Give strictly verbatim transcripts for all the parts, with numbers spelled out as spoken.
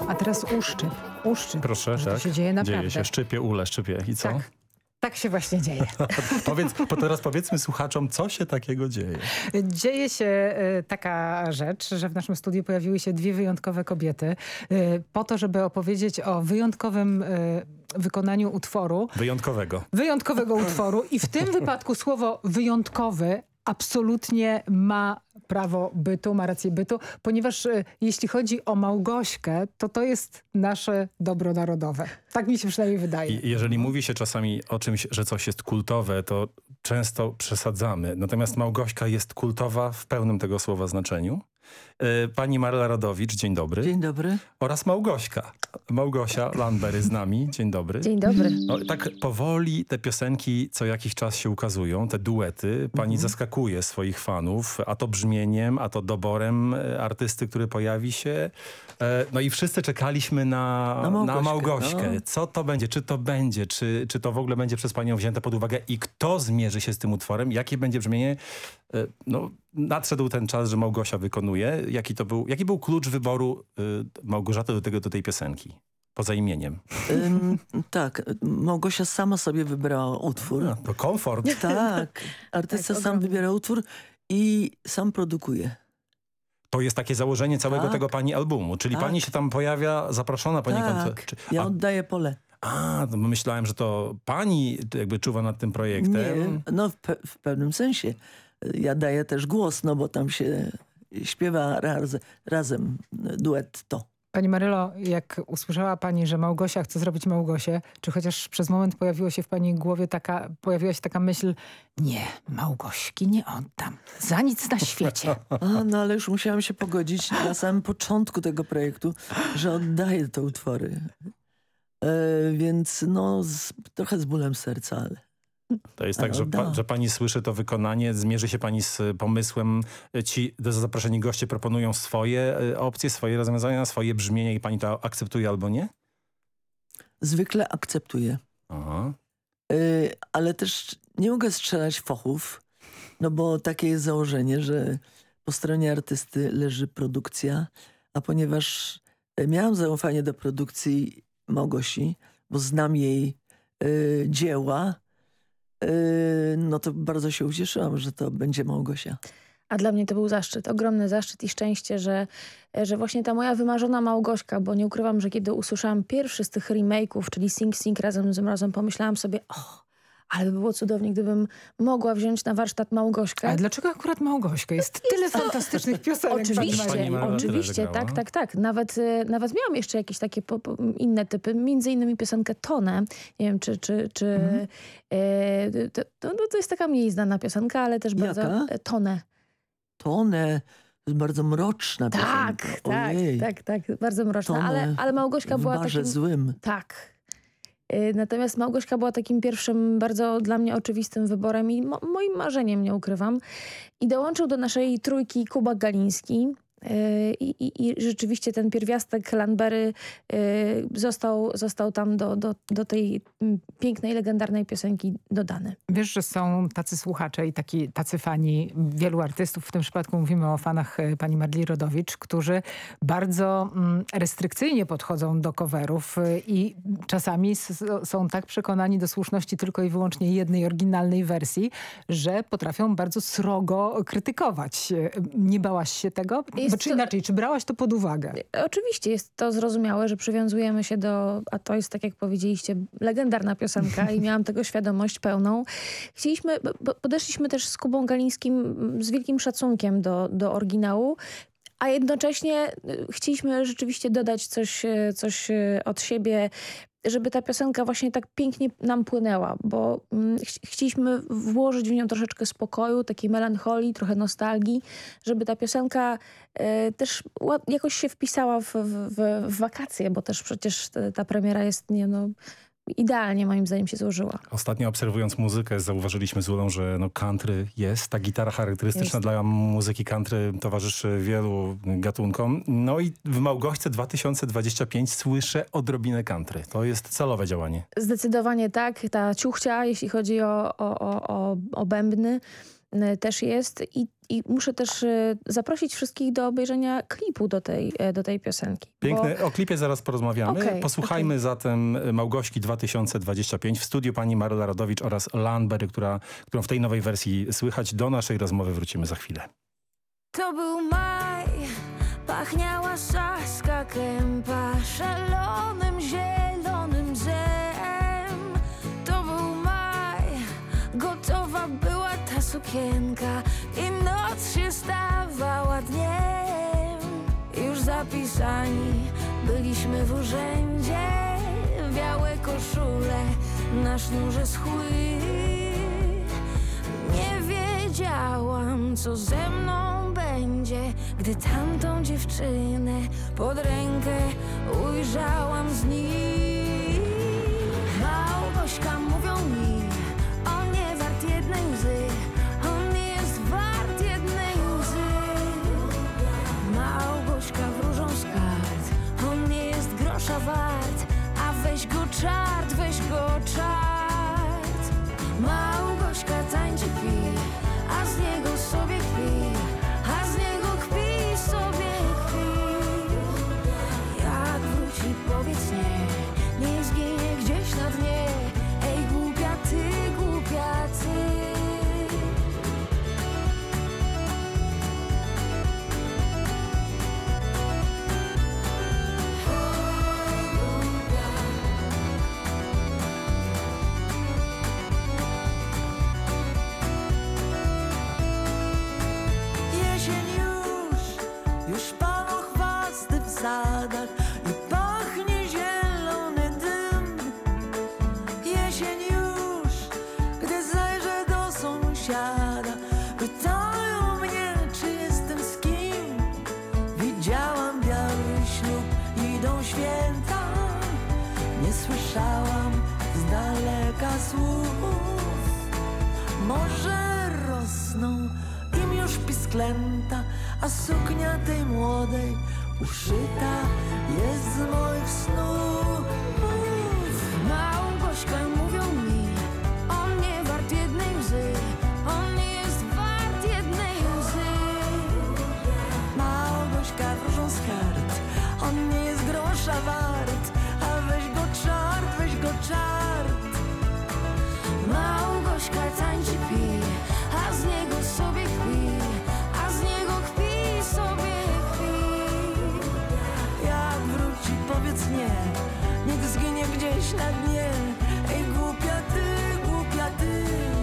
A teraz uszczyp. Uszczyp. Proszę, że tak. To się dzieje naprawdę. Dzieje się, szczypie, ule, szczypie. I co? Tak. Tak się właśnie dzieje. Powiedz, po teraz powiedzmy słuchaczom, co się takiego dzieje. Dzieje się y, taka rzecz, że w naszym studiu pojawiły się dwie wyjątkowe kobiety y, po to, żeby opowiedzieć o wyjątkowym y, wykonaniu utworu. Wyjątkowego. Wyjątkowego utworu i w tym wypadku słowo wyjątkowy absolutnie ma prawo bytu, ma rację bytu, ponieważ y, jeśli chodzi o Małgośkę, to to jest nasze dobro narodowe. Tak mi się przynajmniej wydaje. I jeżeli mówi się czasami o czymś, że coś jest kultowe, to często przesadzamy. Natomiast Małgośka jest kultowa w pełnym tego słowa znaczeniu. Pani Maryla Rodowicz, dzień dobry. Dzień dobry. Oraz Małgośka. Małgosia Landberry z nami. Dzień dobry. Dzień dobry. No, tak powoli te piosenki co jakiś czas się ukazują, te duety. Pani mhm. zaskakuje swoich fanów, a to brzmieniem, a to doborem artysty, który pojawi się. No i wszyscy czekaliśmy na, na Małgośkę. Na Małgośkę. No. Co to będzie? Czy to będzie? Czy, czy to w ogóle będzie przez panią wzięte pod uwagę? I kto zmierzy się z tym utworem? Jakie będzie brzmienie? No, nadszedł ten czas, że Małgosia wykonuje. Jaki to był, jaki był klucz wyboru y, Małgorzaty do, tego, do tej piosenki? Poza imieniem. Ym, tak, Małgosia sama sobie wybrała utwór. A, to komfort. Tak, artysta tak, sam wybiera utwór i sam produkuje. To jest takie założenie całego tak. tego pani albumu. Czyli tak. pani się tam pojawia, zaproszona poniekąd. Tak, czy, ja a, oddaję pole. A, no myślałem, że to pani jakby czuwa nad tym projektem. Nie, no w, pe w pewnym sensie. Ja daję też głos, no bo tam się śpiewa raz, razem duet to. Pani Marylo, jak usłyszała pani, że Małgosia chce zrobić Małgosię, czy chociaż przez moment pojawiło się w pani głowie taka, pojawiła się taka myśl, nie, Małgośki nie oddam. Za nic na świecie. A, no ale już musiałam się pogodzić na samym początku tego projektu, że oddaję te utwory. E, więc no z, trochę z bólem serca, ale... To jest tak, że, pa, że pani słyszy to wykonanie, zmierzy się pani z pomysłem, ci do zaproszeni goście proponują swoje opcje, swoje rozwiązania, swoje brzmienie i pani to akceptuje albo nie? Zwykle akceptuję. Aha. Y, ale też nie mogę strzelać fochów, no bo takie jest założenie, że po stronie artysty leży produkcja, a ponieważ miałam zaufanie do produkcji Małgosi, bo znam jej y, dzieła, no to bardzo się ucieszyłam, że to będzie Małgosia. A dla mnie to był zaszczyt, ogromny zaszczyt i szczęście, że, że właśnie ta moja wymarzona Małgośka, bo nie ukrywam, że kiedy usłyszałam pierwszy z tych remake'ów, czyli Sing Sing razem z Mrozem, pomyślałam sobie, o, ale by było cudownie, gdybym mogła wziąć na warsztat Małgośkę. Ale dlaczego akurat Małgośka? Jest tyle fantastycznych piosenek. Oczywiście, oczywiście, tak, tak, tak. Nawet, nawet miałam jeszcze jakieś takie po, po, inne typy, między innymi piosenkę Tonę. Nie wiem, czy... czy, czy mm. e, to, to, to jest taka mniej znana piosenka, ale też bardzo... Jaka? Tonę. Tonę. To jest bardzo mroczna tak, piosenka. Tak, tak, tak, tak. Bardzo mroczna. Ale, ale Małgośka w była barze takim... złym. Tak. Natomiast Małgośka była takim pierwszym, bardzo dla mnie oczywistym wyborem i mo moim marzeniem, nie ukrywam. I dołączył do naszej trójki Kuba Galiński. I, i, i rzeczywiście ten pierwiastek Landberry został, został tam do, do, do tej pięknej, legendarnej piosenki dodany. Wiesz, że są tacy słuchacze i taki, tacy fani wielu artystów, w tym przypadku mówimy o fanach pani Maryli Rodowicz, którzy bardzo mm, restrykcyjnie podchodzą do coverów i czasami są tak przekonani do słuszności tylko i wyłącznie jednej oryginalnej wersji, że potrafią bardzo srogo krytykować. Nie bałaś się tego? Bo czy inaczej, czy brałaś to pod uwagę? Oczywiście jest to zrozumiałe, że przywiązujemy się do, a to jest tak jak powiedzieliście, legendarna piosenka i miałam tego świadomość pełną. Chcieliśmy, podeszliśmy też z Kubą Galińskim z wielkim szacunkiem do, do oryginału, a jednocześnie chcieliśmy rzeczywiście dodać coś, coś od siebie, żeby ta piosenka właśnie tak pięknie nam płynęła, bo ch chcieliśmy włożyć w nią troszeczkę spokoju, takiej melancholii, trochę nostalgii, żeby ta piosenka e, też jakoś się wpisała w, w, w wakacje, bo też przecież ta, ta premiera jest nie, no, idealnie moim zdaniem się złożyła. Ostatnio obserwując muzykę zauważyliśmy z Ulą, że no country jest. Ta gitara charakterystyczna jest. Dla muzyki country towarzyszy wielu gatunkom. No i w Małgośce dwa tysiące dwudziestym piątym słyszę odrobinę country. To jest celowe działanie. Zdecydowanie tak. Ta ciuchcia, jeśli chodzi o, o, o, o bębny. też jest i, i muszę też y, zaprosić wszystkich do obejrzenia klipu do tej, do tej piosenki. Piękne. Bo... O klipie zaraz porozmawiamy. Okay, Posłuchajmy okay. zatem Małgośki dwa tysiące dwadzieścia pięć. W studiu pani Maryla Rodowicz oraz Landberry, która, którą w tej nowej wersji słychać. Do naszej rozmowy wrócimy za chwilę. To był maj, pachniała saska kępa szalonym zielonym bzem. To był maj, gotowa była ta sukienka i noc się stawała dniem. Już zapisani byliśmy w urzędzie, białe koszule na sznurze schły. Nie wiedziałam, co ze mną będzie, gdy tamtą dziewczynę pod rękę ujrzałam z nim. Małgośka, mówią mi, on nie wart jednej łzy, on nie jest wart jednej łzy. Małgośka wróżą z kart, on nie jest grosza wart, a weź go czart, weź go czart. Małgośka tańczy, pi, a z niego sobie kpi, a z niego kpi, sobie kpi. Jak wróci, powiedz nie, niech zginie gdzieś na dnie. Ej, głupia ty, głupia ty. Sadach i pachnie zielony dym. Jesień już, gdy zajrzę do sąsiada, pytają mnie, czy jestem z kim. Widziałam biały ślub, idą święta, nie słyszałam z daleka słów. Może rosną im już pisklęta, a suknia tej młodej uszyta jest z moich snów. Małgośka, mówią mi, on nie wart jednej łzy, on nie jest wart jednej łzy. Małgośka wróżą z kart, on nie jest grosza wart, a weź go czart, weź go czart. Małgośka tańczy, pi, a z niego sobie kpi, a z niego kpi, sobie kpi. Jak wróci, powiedz nie, niech zginie gdzieś na dnie. Ej, głupia ty, głupia ty.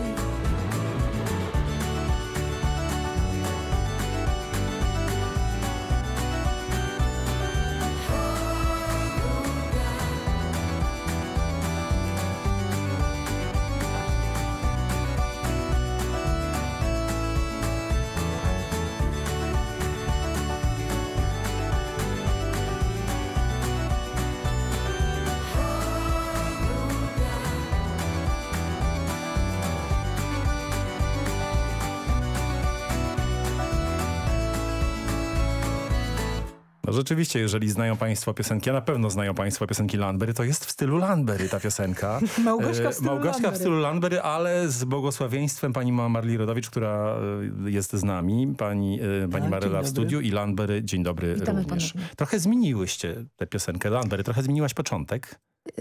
No rzeczywiście, jeżeli znają państwo piosenki, a na pewno znają państwo piosenki Landberry, to jest w stylu Landberry ta piosenka. Małgośka w stylu Małgośka Landberry. w stylu Landberry, ale z błogosławieństwem pani Maryli Rodowicz, która jest z nami, pani, pani A, Maryla w studiu i Landberry, dzień dobry. Witamy również. ponownie. Trochę zmieniłyście tę piosenkę Landberry, trochę zmieniłaś początek.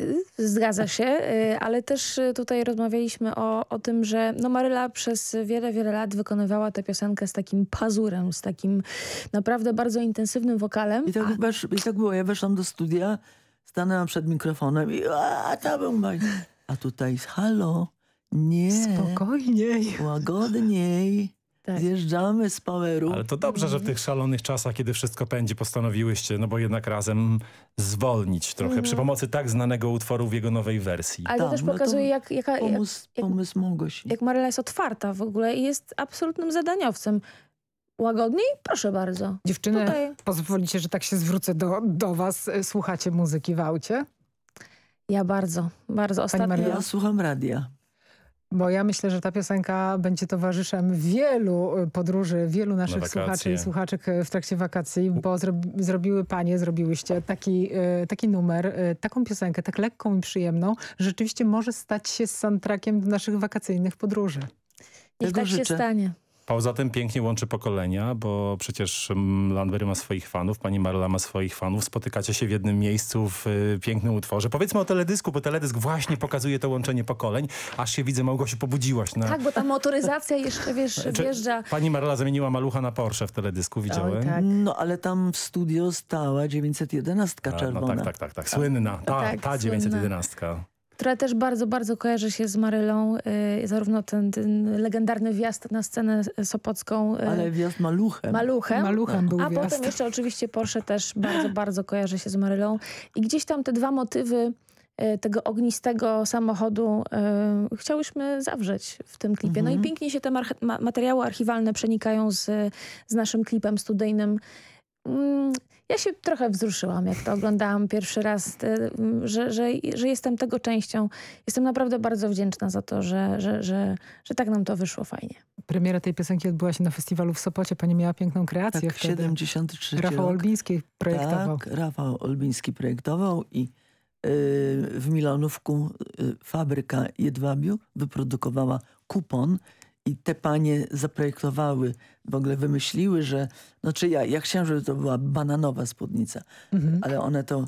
Zgadza się, ale też tutaj rozmawialiśmy o, o tym, że no Maryla przez wiele, wiele lat wykonywała tę piosenkę z takim pazurem, z takim naprawdę bardzo intensywnym wokalem. I tak, a... wesz, i tak było, ja weszłam do studia, stanęłam przed mikrofonem i a, to był maj. A tutaj halo, nie, Spokojniej. łagodniej. Tak. Zjeżdżamy z poweru. Ale to dobrze, że w tych szalonych czasach, kiedy wszystko pędzi, postanowiłyście, no bo jednak razem zwolnić trochę Mhm. przy pomocy tak znanego utworu w jego nowej wersji. Ale to Tak, też no to pokazuje, jak, jaka, jak, Pomysł, jak, pomysł Małgosi. jak Maryla jest otwarta w ogóle i jest absolutnym zadaniowcem. Łagodniej? Proszę bardzo. Dziewczyny, Tutaj. pozwolicie, że tak się zwrócę do, do was. Słuchacie muzyki w aucie? Ja bardzo, bardzo. Ostatnio... Maryla? Ja słucham radia. Bo ja myślę, że ta piosenka będzie towarzyszem wielu podróży, wielu naszych wakacje. słuchaczy i słuchaczek w trakcie wakacji, bo zrobi, zrobiły panie, zrobiłyście taki, taki numer, taką piosenkę, tak lekką i przyjemną, że rzeczywiście może stać się soundtrackiem do naszych wakacyjnych podróży. Niech Tego tak się życzę. stanie. Poza tym pięknie łączy pokolenia, bo przecież Landwery ma swoich fanów, pani Maryla ma swoich fanów. Spotykacie się w jednym miejscu w y, pięknym utworze. Powiedzmy o teledysku, bo teledysk właśnie pokazuje to łączenie pokoleń. Aż się widzę, Małgosiu, pobudziłaś. Na... Tak, bo ta motoryzacja jeszcze, wiesz, Czy wjeżdża. pani Maryla zamieniła malucha na Porsche w teledysku, widziałem? Oj, tak. No ale tam w studio stała dziewięćset jedenaście A, czerwona. no tak, tak, tak, tak. Słynna. Ta, Tak, ta słynna. dziewięćset jedenaście. Która też bardzo, bardzo kojarzy się z Marylą. Y, zarówno ten, ten legendarny wjazd na scenę sopocką y, Ale wjazd maluchem. maluchem. Maluchem był A wjazd. potem jeszcze oczywiście Porsche też bardzo, bardzo kojarzy się z Marylą. I gdzieś tam te dwa motywy y, tego ognistego samochodu y, chciałyśmy zawrzeć w tym klipie. No i pięknie się te mar- ma- materiały archiwalne przenikają z, z naszym klipem studyjnym. Mm, Ja się trochę wzruszyłam, jak to oglądałam pierwszy raz, y, że, że, że jestem tego częścią. Jestem naprawdę bardzo wdzięczna za to, że, że, że, że tak nam to wyszło fajnie. Premiera tej piosenki odbyła się na festiwalu w Sopocie. Pani miała piękną kreację Tak, wtedy. siedemdziesiąty trzeci Rafał rok. Olbiński projektował. Tak, Rafał Olbiński projektował i y, w Milanówku y, fabryka Jedwabiu wyprodukowała kupon i te panie zaprojektowały, w ogóle wymyśliły, że, znaczy ja, ja chciałam, żeby to była bananowa spódnica, Mhm. ale one to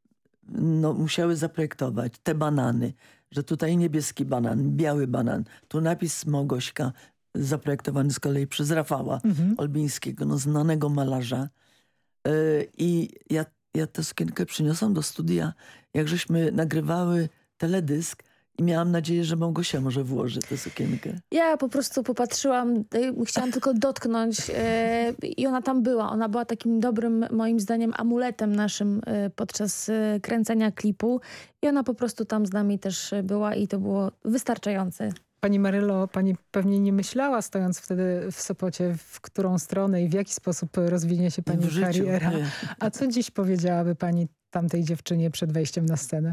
no, musiały zaprojektować te banany, że tutaj niebieski banan, biały banan, tu napis Małgośka, zaprojektowany z kolei przez Rafała Mhm. Olbińskiego, no, znanego malarza. Yy, I ja, ja tę sukienkę przyniosłam do studia, jak żeśmy nagrywały teledysk i miałam nadzieję, że Małgosia może włoży tę sukienkę. Ja po prostu popatrzyłam, y, chciałam tylko dotknąć y, i ona tam była. Ona była takim dobrym, moim zdaniem, amuletem naszym y, podczas y, kręcenia klipu. I ona po prostu tam z nami też y, była i to było wystarczające. Pani Marylo, pani pewnie nie myślała, stojąc wtedy w Sopocie, w którą stronę i w jaki sposób rozwinie się pani W życiu, kariera. nie. A co dziś powiedziałaby pani tamtej dziewczynie przed wejściem na scenę?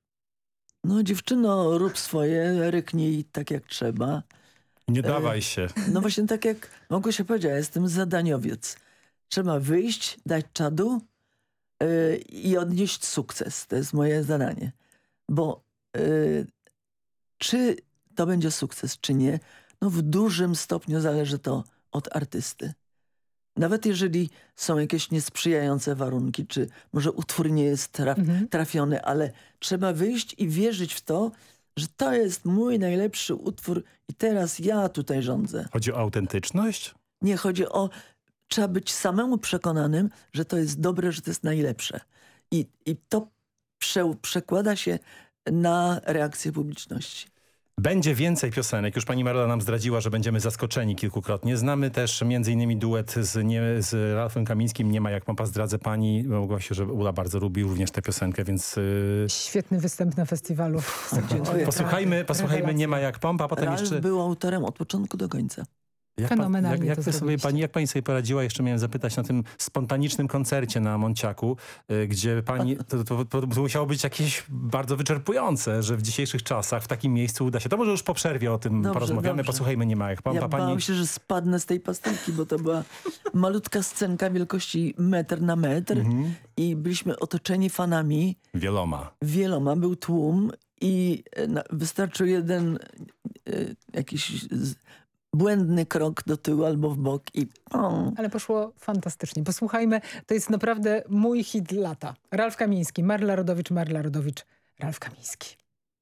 No dziewczyno, rób swoje, ryknij tak jak trzeba. Nie dawaj się. No właśnie tak jak Małgosia powiedziała, jestem zadaniowiec. Trzeba wyjść, dać czadu yy, i odnieść sukces. To jest moje zadanie. Bo yy, czy to będzie sukces, czy nie, no w dużym stopniu zależy to od artysty. Nawet jeżeli są jakieś niesprzyjające warunki, czy może utwór nie jest traf Mhm. trafiony, ale trzeba wyjść i wierzyć w to, że to jest mój najlepszy utwór i teraz ja tutaj rządzę. Chodzi o autentyczność? Nie, chodzi o... Trzeba być samemu przekonanym, że to jest dobre, że to jest najlepsze. I, i to prze, przekłada się na reakcję publiczności. Będzie więcej piosenek. Już pani Maryla nam zdradziła, że będziemy zaskoczeni kilkukrotnie. Znamy też między innymi duet z, nie, z Ralfem Kamińskim. Nie ma jak pompa. Zdradzę pani, Małgosiu, że Ula bardzo lubi również tę piosenkę, więc yy, Świetny występ na festiwalu. w Sopocie. Ojej. posłuchajmy, posłuchajmy Rewelacja. Nie ma jak pompa, a potem Ralf jeszcze... był autorem od początku do końca. Jak, pan, Fenomenalnie jak, jak, to wy sobie, zrobiliście. pani, jak pani sobie poradziła, jeszcze miałem zapytać, na tym spontanicznym koncercie na Monciaku, y, gdzie pani, to, to, to, to musiało być jakieś bardzo wyczerpujące, że w dzisiejszych czasach w takim miejscu uda się. To może już po przerwie o tym Dobrze, porozmawiamy, dobrze. posłuchajmy Nie ma jak pompa. Ja Pani... bałam się, że spadnę z tej pastylki, bo to była malutka scenka wielkości metr na metr Mhm. i byliśmy otoczeni fanami, Wieloma. wieloma, był tłum i e, na, wystarczył jeden e, jakiś z, błędny krok do tyłu albo w bok i pom. Ale poszło fantastycznie. Posłuchajmy, to jest naprawdę mój hit lata. Ralf Kamiński, Maryla Rodowicz, Maryla Rodowicz, Ralf Kamiński.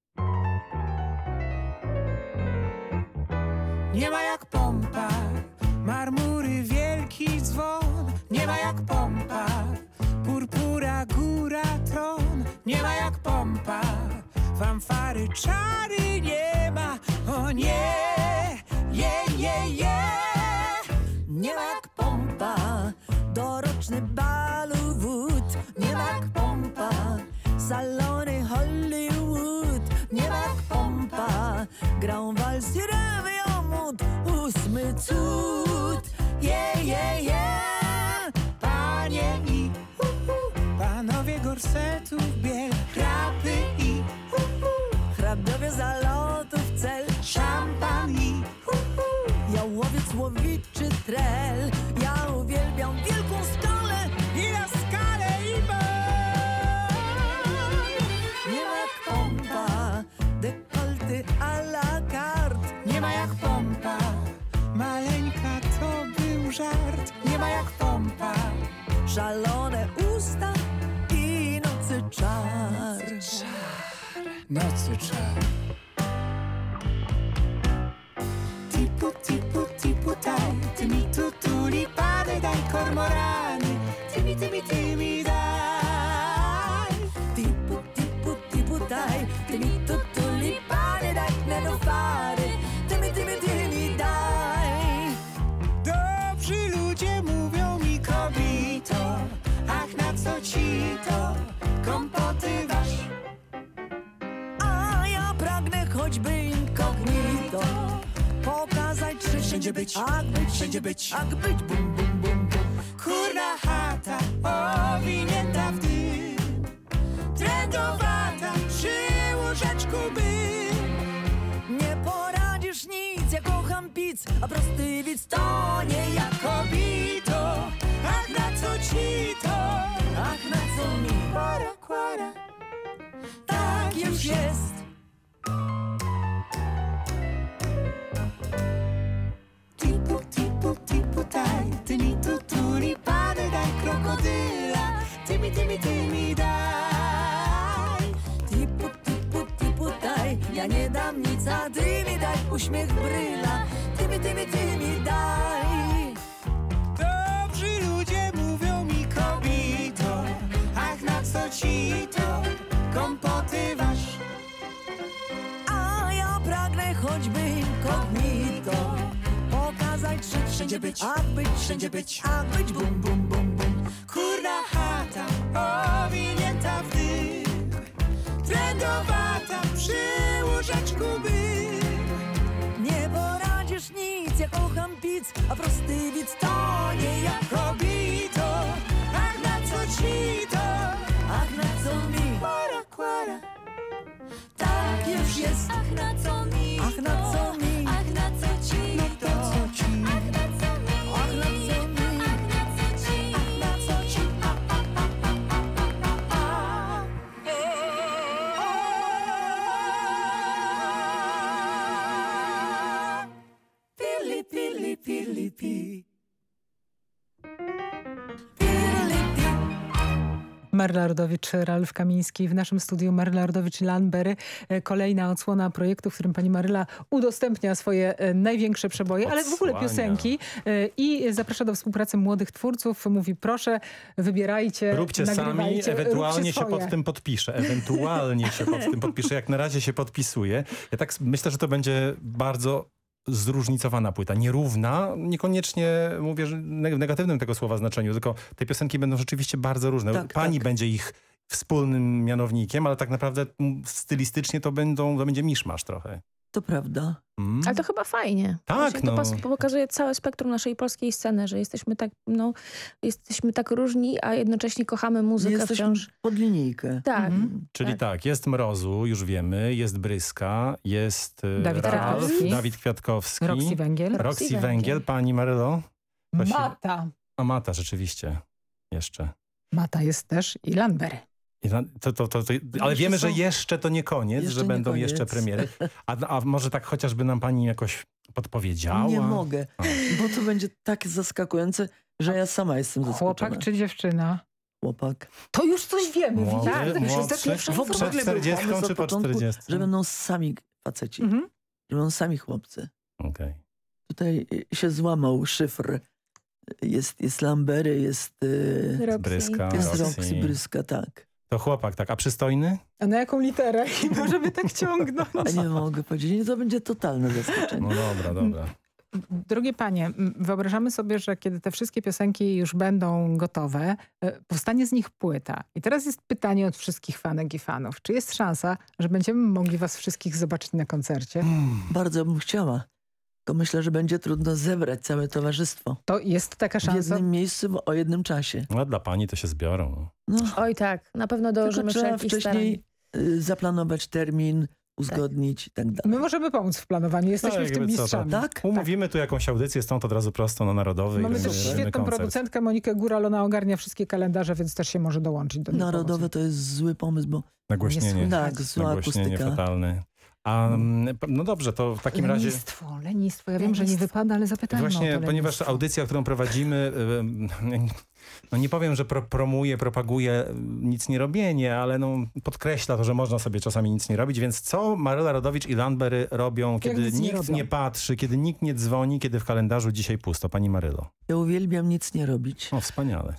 Nie ma jak pompa, marmury wielki dzwon. Nie ma jak pompa, purpura góra tron. Nie ma jak pompa, fanfary czary nie ma. O nie, je, je, je. Nie ma jak pompa, doroczny balowód. Nie ma jak pompa, salony Hollywood. Nie ma jak pompa, grał wals i rewiomut. Ósmy cud, je, je, je. Panie i panowie gorsetów biel, chrapy i Hrabiowie zalotów cel, szampan i jałowiec łowiczy trel. Ja uwielbiam wielką skalę i na skalę i bal. Nie ma jak pompa, dekolty a la carte. Nie ma jak pompa, szalone usta i nocy czar. Nocy czar. Tipu, tipu, tipu, taj, ty mi tu tulipany daj, kormorany, ty mi, ty mi, ty mi daj. Tipu, tipu, tipu, taj, ty mi tu tulipany daj, nenofary, ty mi, ty mi, ty mi daj. Dobrzy ludzie mówią mi, kobito, ach na co ci to, kompoty wasz. A ja pragnę choćby incognito pokazać, że Wszędzie być, ak być, wszędzie być. ak być, bum, bum, bum, bum. Kurna chata, owinięta w dym, trendowata, przy łóżeczku bym. Nie poradzisz nic, ja kocham pic, a prosty widz to nie ja. Kobito, ach na co ci to, Ach, na co mi, kwara, kwara. tak już jest. Tipu, tipu, tipu, taj, ty mi tu tulipany daj, krokodyla, ty mi, ty mi, ty mi daj. Tipu, tipu, tipu, daj, ja nie dam nic, a ty mi daj uśmiech bryla. Ty mi, ty mi, ty mi daj. Dobrzy ludzie mówią mi, kobito, ach na co ci to, kompoty wasz. A ja pragnę choćby incognito pokazać, że Wszędzie być, ak być, wszędzie być. ak być, bum, bum, bum, bum. Kurna chata, owinięta w dym, trendowata, przy łóżeczku bym. Nie poradzisz nic, ja kocham pic, a prosty widz to nie ja. Kobito, ach na co ci to, Ach, na co mi, kwara, kwara. tak już jest. Ach, na co mi Ach, na to? co mi, Ach, na co ci To to? co ci, Ach, na co mi? ach, na co mi, Ach, na co ci? ach, na co ci, a, a, a, a, a, a. Pili, pili, pili, pi. Pili, pi. Maryla Rodowicz, Ralf Kamiński. W naszym studiu Maryla Rodowicz i Lanbery. Kolejna odsłona projektu, w którym pani Maryla udostępnia swoje e, największe przeboje, ale w ogóle Odsłania. piosenki e, i zaprasza do współpracy młodych twórców. Mówi, proszę, wybierajcie, Róbcie sami, nagrywajcie, ewentualnie róbcie się swoje. pod tym podpiszę. Ewentualnie się pod tym podpiszę. Jak na razie się podpisuję. Ja tak s- myślę, że to będzie bardzo zróżnicowana płyta. Nierówna, niekoniecznie mówię że ne- w negatywnym tego słowa znaczeniu, tylko te piosenki będą rzeczywiście bardzo różne. Tak, Pani tak. będzie ich wspólnym mianownikiem, ale tak naprawdę mm, stylistycznie to, będą, to będzie miszmasz trochę. To prawda. Mm? Ale to chyba fajnie. Tak, Właśnie no. To pas- pokazuje całe spektrum naszej polskiej sceny, że jesteśmy tak, no, jesteśmy tak różni, a jednocześnie kochamy Nie muzykę jesteśmy wciąż. pod linijkę. Tak. Mhm. Czyli tak. tak. jest Mrozu, już wiemy, jest Bryska, jest e, Dawid Ralf, Kwiatkowski. Dawid Kwiatkowski, Roxy Węgiel. Roxy Roxy Węgiel. Węgiel. Pani Marylo? To się- Mata. A Mata, rzeczywiście. Jeszcze. Mata jest też i Lanbery. I na- To, to, to, to, ale jeszcze wiemy, że są- jeszcze to nie koniec, Jeszcze że nie będą koniec. jeszcze premiery. A, a może tak chociażby nam pani jakoś podpowiedziała? Nie mogę, A. bo to będzie tak zaskakujące, że ja sama jestem zaskoczona. Chłopak czy dziewczyna? Chłopak. To już coś wiemy, Młody, widzicie? Tak, to już jest młodszy, ta pierwsza W ogóle przed był czterdziestką pomysł czy od po początku, czterdziestce? że będą sami faceci, Mhm. że będą sami chłopcy. Okej. Tutaj y, się złamał szyfr. Jest, jest Lambery, jest, y, Roxy. Bryska, jest Roxy. Roxy Bryska, tak. To chłopak, tak. A przystojny? A na jaką literę? I możemy tak ciągnąć. A nie mogę powiedzieć, nie, to będzie totalne zaskoczenie. No dobra, dobra. Drogie panie, m, wyobrażamy sobie, że kiedy te wszystkie piosenki już będą gotowe, e, powstanie z nich płyta. I teraz jest pytanie od wszystkich fanek i fanów. Czy jest szansa, że będziemy mogli was wszystkich zobaczyć na koncercie? Bardzo bym chciała. Tylko myślę, że będzie trudno zebrać całe towarzystwo To jest taka w szansa. jednym miejscu w- o jednym czasie. No dla pani to się zbiorą. No, Oj tak, na pewno tylko dołożymy trzeba wszelkich starań. wcześniej y, zaplanować termin, uzgodnić i tak dalej. My możemy pomóc w planowaniu. Jesteśmy Tak, w tym jakby co, mistrzami. Tak? Umówimy tu jakąś audycję, stąd od razu prosto na Narodowy. Mamy i też robimy świetną koncert. producentkę Monikę Góral. Ona ogarnia wszystkie kalendarze, więc też się może dołączyć do niej. Narodowe to jest zły pomysł, bo Nagłośnienie. Nie tak, zła Nagłośnienie akustyka. fatalne. A, mm, no dobrze, to w takim razie... Lenistwo, lenistwo. Ja wiem, że nie Lenistwo. wypada, ale zapytajmy o Właśnie, to ponieważ lenistwo. audycja, którą prowadzimy, y, No nie powiem, że pro, promuje, propaguje nic nie robienie, ale no, podkreśla to, że można sobie czasami nic nie robić, więc co Maryla Rodowicz i Landberry robią, kiedy nic nie nikt robią? nie patrzy, kiedy nikt nie dzwoni, kiedy w kalendarzu dzisiaj pusto? Pani Marylo. Ja uwielbiam nic nie robić. O, wspaniale.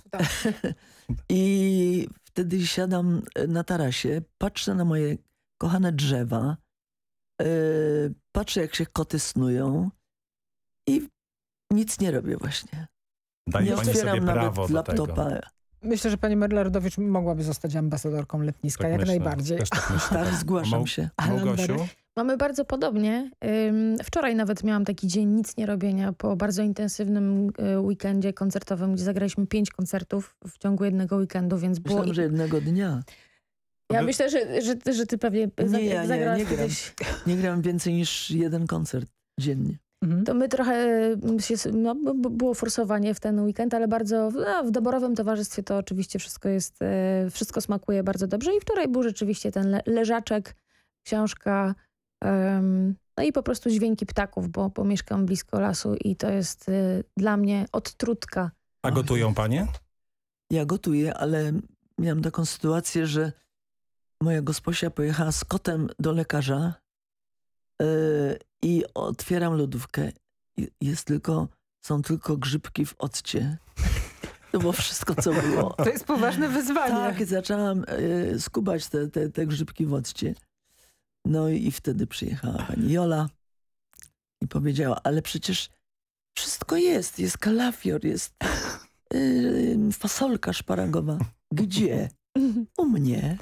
I wtedy siadam na tarasie, patrzę na moje kochane drzewa, yy, patrzę jak się koty snują i nic nie robię właśnie. Daje Nie pani sobie otwieram prawo nawet do tego. laptopa. Myślę, że pani Maryla Rodowicz mogłaby zostać ambasadorką letniska, Tak jak myślę. najbardziej. Też tak myślę. Tak, zgłaszam Mał- się. A Małgosiu? Landberry? Mamy bardzo podobnie. Ym, Wczoraj nawet miałam taki dzień nic nie robienia po bardzo intensywnym y, weekendzie koncertowym, gdzie zagraliśmy pięć koncertów w ciągu jednego weekendu, więc było... Myślałem, że jednego dnia. Ja Wy- myślę, że, że, że ty pewnie Nie, ja nie, zagrałaś nie gram. kiedyś. Nie gram więcej niż jeden koncert dziennie. Mhm. To my trochę się, no, b- b- było forsowanie w ten weekend, ale bardzo no, w doborowym towarzystwie to oczywiście wszystko jest, e, wszystko smakuje bardzo dobrze i wczoraj był rzeczywiście ten le leżaczek, książka, em, no i po prostu dźwięki ptaków, bo, bo mieszkam blisko lasu i to jest e, dla mnie odtrutka. A gotują panie? Ja gotuję, ale miałam taką sytuację, że moja gosposia pojechała z kotem do lekarza yy, i otwieram lodówkę. I jest tylko, są tylko grzybki w occie. To było wszystko, co było. To jest poważne wyzwanie. Tak, zaczęłam yy, skubać te, te, te grzybki w occie. No i wtedy przyjechała pani Jola i powiedziała, ale przecież wszystko jest. Jest kalafior, jest yy, fasolka szparagowa. Gdzie? U mnie.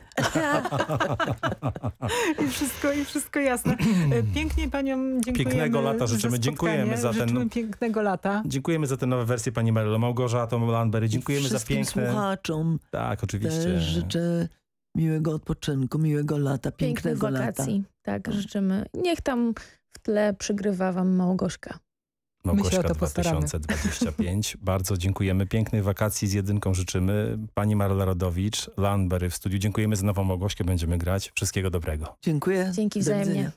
I wszystko, i wszystko jasne. Pięknie paniom dziękujemy. Pięknego lata życzymy. za spotkanie. Dziękujemy za ten- Życzymy pięknego lata. Dziękujemy za te nowe wersje pani Marylo. Małgorzato Landberry, dziękujemy za Wszystkim piękne... słuchaczom Tak, oczywiście. też życzę miłego odpoczynku, miłego lata, Pięknych pięknego lata. wakacji. Tak, życzymy. Niech tam w tle przygrywa wam Małgośka. My się o Małgośka to postaramy. dwa tysiące dwadzieścia pięć. Bardzo dziękujemy. Pięknych wakacji z jedynką życzymy. Pani Maryla Rodowicz, Landberry w studiu. Dziękujemy za nową Małgośkę. Będziemy grać. Wszystkiego dobrego. Dziękuję. Dzięki Do wzajemnie. widzenia.